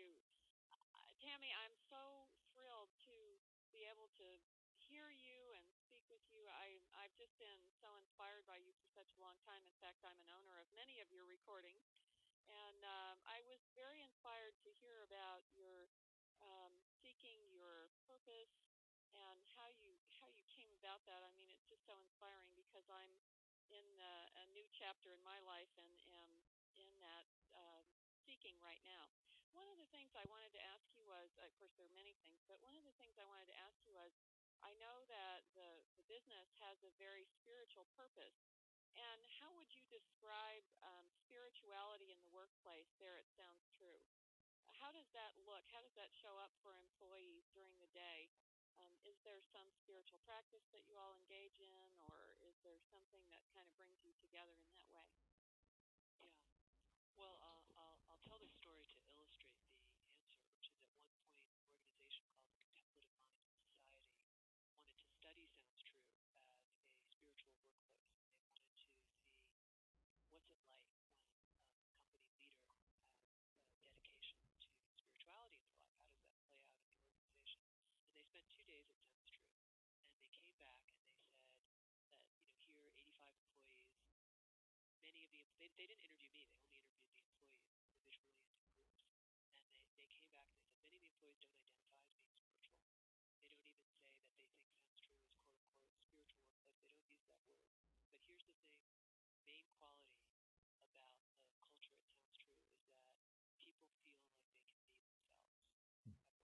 Tammy, I'm so thrilled to be able to hear you and speak with you. I've just been so inspired by you for such a long time. In fact, I'm an owner of many of your recordings. And I was very inspired to hear about your seeking your purpose and how you came about that. I mean, it's just so inspiring because I'm in a new chapter in my life and am in that seeking right now. One of the things I wanted to ask you was, of course, there are many things, but one of the things I wanted to ask you was, I know that the business has a very spiritual purpose. And how would you describe spirituality in the workplace there at Sounds True? How does that look? How does that show up for employees during the day? Is there some spiritual practice that you all engage in, or is there something that kind of brings you together in that way? Yeah. Well, I'll tell this story to illustrate the answer, which is at one point an organization called the Contemplative Mind Society wanted to study Sounds True as a spiritual workplace. They wanted to see what's it like when a company leader has dedication to spirituality in their life. How does that play out in the organization? And they spent 2 days at Sounds True, and they came back and they said that here 85 employees. Many of they didn't interview me. They only interviewed the employees individually and in groups. And they came back and they said many of the employees don't identify as being spiritual. They don't even say that they think Sounds True is quote unquote spiritual workplace. They don't use that word. But here's the thing: main quality about the culture at Sounds True is that people feel like they can be themselves at work.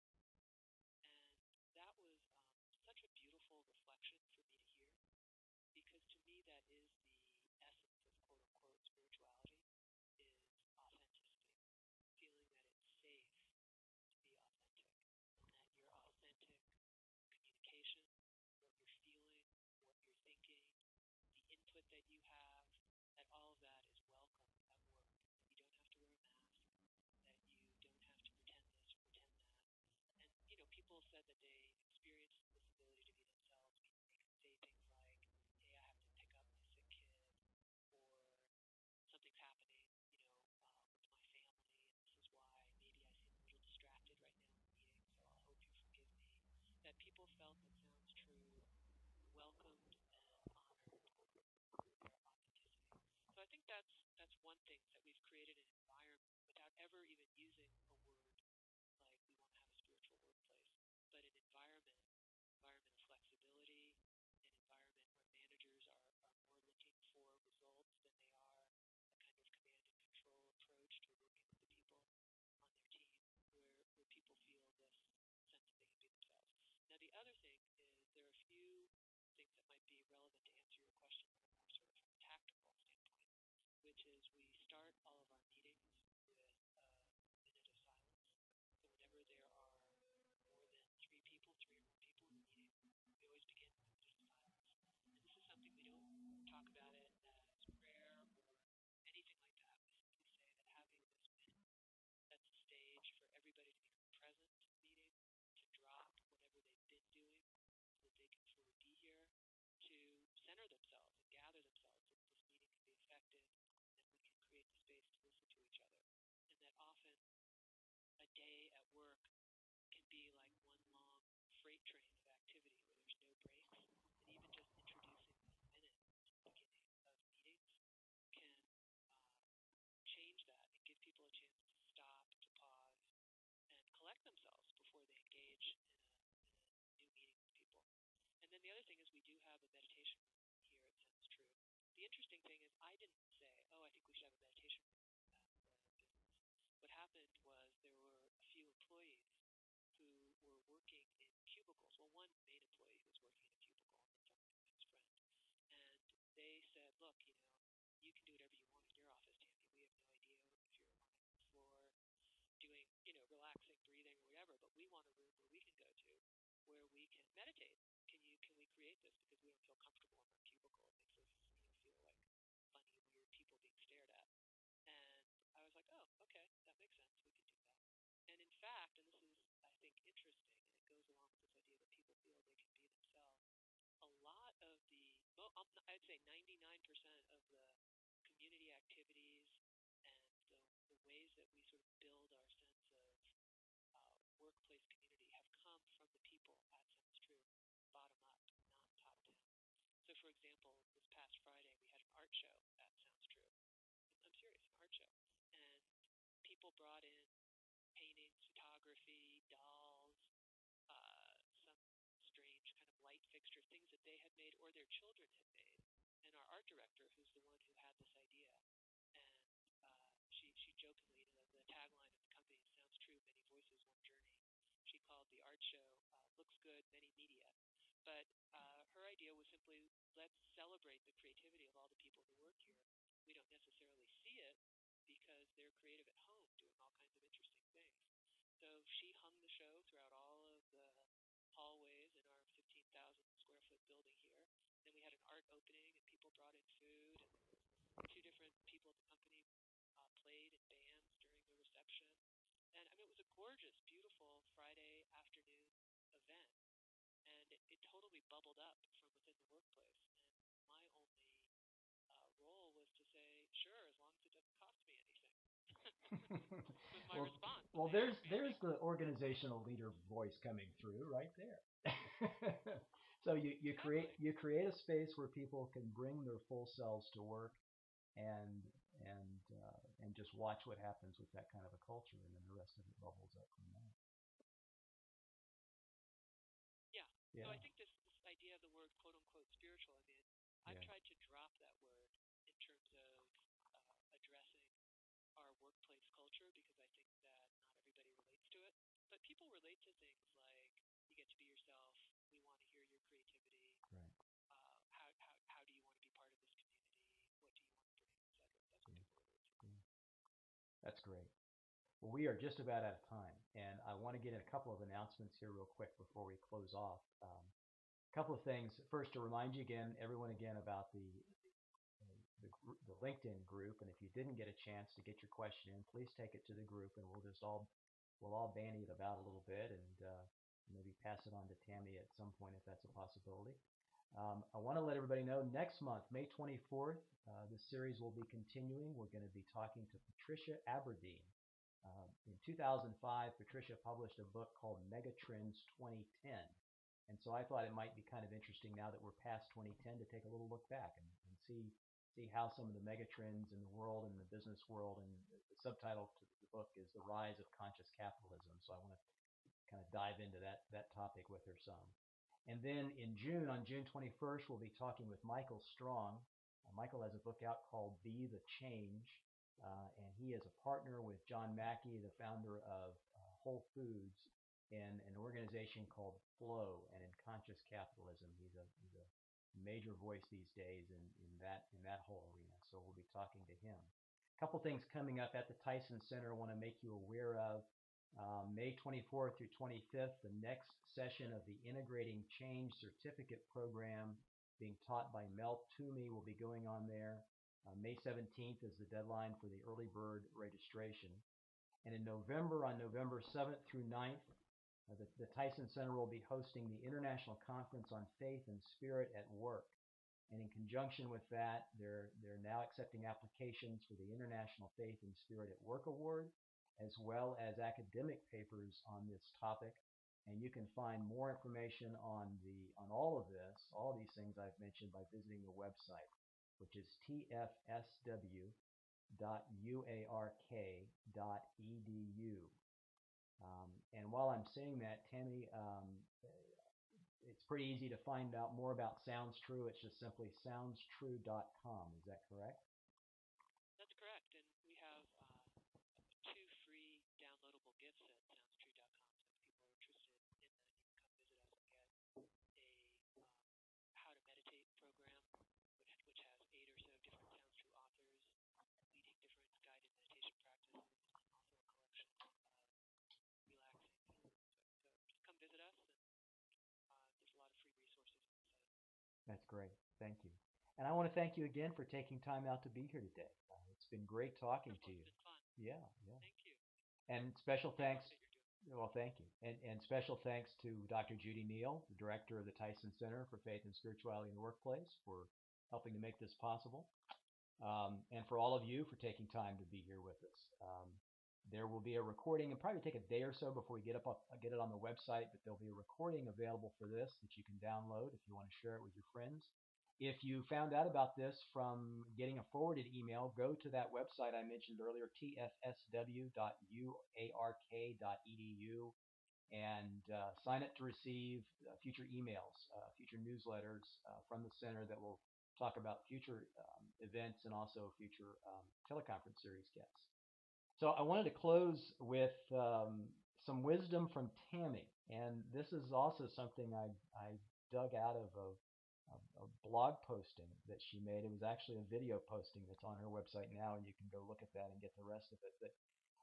And that was such a beautiful reflection for me to hear, because to me that is the essence of quote unquote spirituality, is authenticity, feeling that it's safe to be authentic, and that your authentic communication, what you're feeling, what you're thinking, the input that you have, that all of that is welcome at work, that you don't have to wear a mask, that you don't have to pretend this or pretend that. And people said that they experience this ability to be themselves, meaning they can say things like, hey, I have to pick up my sick kid, or something's happening, with my family, and this is why maybe I seem a little distracted right now in the meeting, so I'll hope you forgive me. That people felt that Sounds True welcomed and honored their authenticity. So I think that's one thing, that we've created an environment without ever even using a word like we want to have a spiritual workplace, but an environment of flexibility, an environment where managers are more looking for results than they are a kind of command and control approach to working with the people on their team, where people feel this sense that they can be themselves. Now, the other thing is there are a few things that might be relevant to answer your question from a more sort of tactical standpoint, which is we start all of our meetings with a minute of silence. So whenever there are more than three or more people in the meeting, we always begin with a minute of silence. And this is something we don't talk about it as prayer or anything like that. We simply say that having this minute sets the stage for everybody to become present in the meeting, to drop whatever they've been doing so that they can fully be here, to center themselves and gather themselves so that this meeting can be effective and we can create the space to listen to each other. And that often a day at work can be like one long freight train of activity where there's no breaks. And even just introducing this minute at the beginning of meetings can change that and give people a chance to stop, to pause, and collect themselves before they engage in a new meeting with people. And then the other thing is we do have a meditation room here at Sounds True. The interesting thing is I didn't say, oh, I think we should have a meditation room at the business. What happened was there were a few employees who were working in cubicles. Well, one main employee who was working practice because we don't feel comfortable in our cubicle. It makes us, feel like funny, weird people being stared at. And I was like, oh, okay, that makes sense. We can do that. And in fact, and this is, I think, interesting, and it goes along with this idea that people feel they can be themselves. A lot of I'd say 99% of the community activities and the ways that we sort of build our sense of workplace community have come from the people at Sounds True, bottom up, not top down. So, for example, this past Friday we had an art show at Sounds True. I'm serious, an art show, and people brought in paintings, photography, dolls, some strange kind of light fixture, things that they had made or their children had made. And our art director, who's the one who had this idea, and she jokingly, the tagline of the company Sounds True, many voices, one journey. She called the art show "Looks Good, Many Media." But her idea was simply, let's celebrate the creativity of all the people who work here. We don't necessarily see it because they're creative at home doing all kinds of interesting things. So she hung the show throughout all of the hallways in our 15,000 square foot building here. Then we had an art opening and people brought in food, and two different people at the company played in bands during the reception. And I mean, it was a gorgeous, beautiful Friday afternoon event. And it totally bubbled up from within the workplace. And my only role was to say, sure, as long as it doesn't cost me anything. Was my response. Well, there's the organizational leader voice coming through right there. So you create a space where people can bring their full selves to work, and just watch what happens with that kind of a culture, and then the rest of it bubbles up from that. Yeah. So I think this idea of the word "quote unquote" spiritual. I mean, I've tried to drop that word in terms of addressing our workplace culture because I think that not everybody relates to it. But people relate to things like you get to be yourself. We want to hear your creativity. Right. How do you want to be part of this community? What do you want to bring, etc. That's what people relate to. That's great. Well, we are just about out of time, and I want to get in a couple of announcements here real quick before we close off. A couple of things. First, to remind you again, everyone again, about the LinkedIn group, and if you didn't get a chance to get your question in, please take it to the group, and we'll all bandy it about a little bit, and maybe pass it on to Tammy at some point if that's a possibility. I want to let everybody know next month, May 24th, the series will be continuing. We're going to be talking to Patricia Aberdeen. In 2005, Patricia published a book called Megatrends 2010. And so I thought it might be kind of interesting now that we're past 2010 to take a little look back and see how some of the megatrends in the world and the business world, and the subtitle to the book is The Rise of Conscious Capitalism. So I want to kind of dive into that topic with her some. And then in June, on June 21st, we'll be talking with Michael Strong. Michael has a book out called Be the Change, and he is a partner with John Mackey, the founder of Whole Foods, in an organization called Flow, and in conscious capitalism. He's a major voice these days in that whole arena. So we'll be talking to him. A couple things coming up at the Tyson Center I want to make you aware of. May 24th through 25th, the next session of the Integrating Change Certificate Program being taught by Mel Toomey will be going on there. May 17th is the deadline for the early bird registration. And in November, on November 7th through 9th, the Tyson Center will be hosting the International Conference on Faith and Spirit at Work. And in conjunction with that, they're now accepting applications for the International Faith and Spirit at Work Award, as well as academic papers on this topic. And you can find more information on all of this, all these things I've mentioned, by visiting the website, which is tfsw.uark.edu. And while I'm saying that, Tammy, it's pretty easy to find out more about Sounds True. It's just simply soundstrue.com. Is that correct? That's correct. And we have 2 free downloadable gifts at soundstrue.com. So if people are interested in that, you can come visit us and get a how to meditate program, which has 8 or so different Sounds True authors leading different guided meditation practices, and also a collection of relaxing foods. So just come visit us, and there's a lot of free resources inside. great. Thank you. And I want to thank you again for taking time out to be here today. It's been great talking to Wonderful. you. It's been fun. Yeah, yeah. Thank you. And special Keep up thanks. what you're doing. Well, thank you. And special thanks to Dr. Judy Neal, the director of the Tyson Center for Faith and Spirituality in the Workplace, for helping to make this possible. And for all of you for taking time to be here with us. There will be a recording. It'll probably take a day or so before we get it on the website, but there'll be a recording available for this that you can download if you want to share it with your friends. If you found out about this from getting a forwarded email, go to that website I mentioned earlier, tfsw.uark.edu, and sign up to receive future emails, future newsletters from the center that will talk about future events and also future teleconference series guests. So I wanted to close with some wisdom from Tammy, and this is also something I dug out of a blog posting that she made. It was actually a video posting that's on her website now, and you can go look at that and get the rest of it. But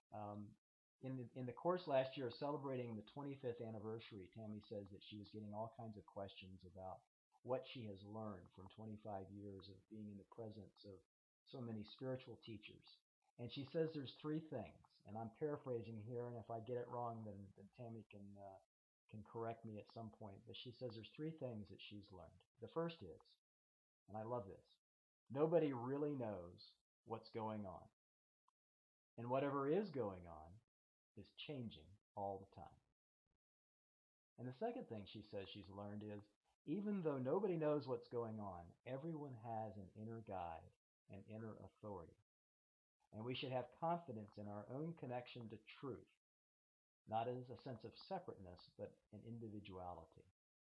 in the course last year, celebrating the 25th anniversary, Tammy says that she was getting all kinds of questions about what she has learned from 25 years of being in the presence of so many spiritual teachers. And she says there's three things, and I'm paraphrasing here, and if I get it wrong, then Tammy can correct me at some point. But she says there's three things that she's learned. The first is, and I love this, nobody really knows what's going on. And whatever is going on is changing all the time. And the second thing she says she's learned is, even though nobody knows what's going on, everyone has an inner guide, an inner authority. And we should have confidence in our own connection to truth, not as a sense of separateness, but an individuality.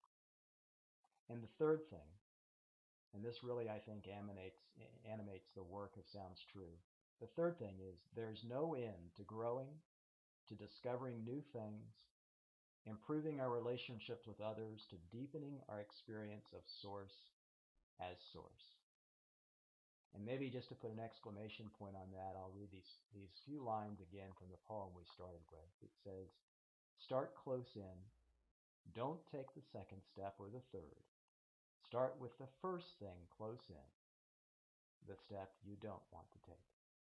And the third thing, and this really, I think, animates the work of Sounds True. The third thing is there's no end to growing, to discovering new things, improving our relationships with others, to deepening our experience of Source as Source. And maybe just to put an exclamation point on that, I'll read these few lines again from the poem we started with. It says, start close in. Don't take the second step or the third. Start with the first thing close in, the step you don't want to take.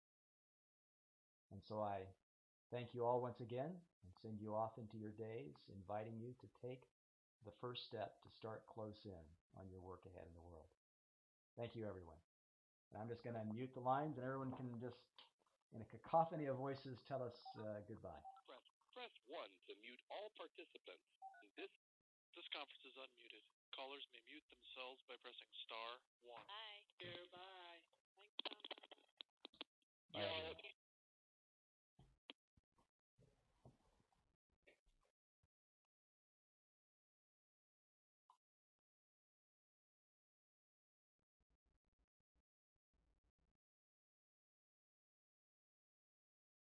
And so I thank you all once again and send you off into your days, inviting you to take the first step to start close in on your work ahead in the world. Thank you, everyone. And I'm just going to mute the lines, and everyone can just, in a cacophony of voices, tell us goodbye. Press 1 to mute all participants. This conference is unmuted. Callers may mute themselves by pressing *1. Bye. Goodbye. Thanks, Tom. Bye, everyone.